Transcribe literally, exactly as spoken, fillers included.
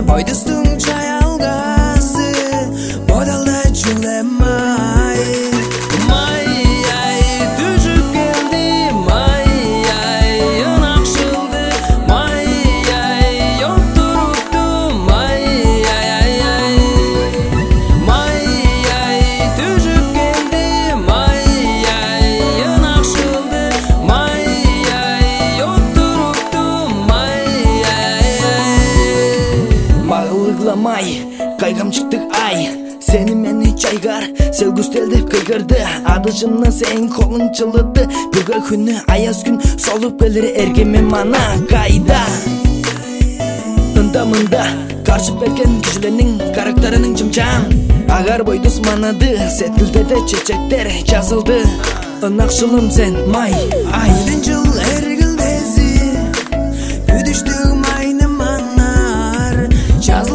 бойдустун чаялгасы бодалда чулемай май ай түшүп келди май ай ынакшылды май ай отурупту май ай ай ай май ай түшүп келди май ай ынакшылды май ай отурупту май ай ай багылыкламай кайгамчыктык ай сени мени чайгар sevgüstel деп кыйгырды адышымна сен колун чылыды бүгө күнү аяз күн солуп келер эргеме мана кайда ында мында карчып берген кишилердин карактеринин чымчаан агар бойдус манады сетилдеде чечектер жазылды ынакшылым сен май ай жыл эргилдеси күдүштүк майны манар жазылды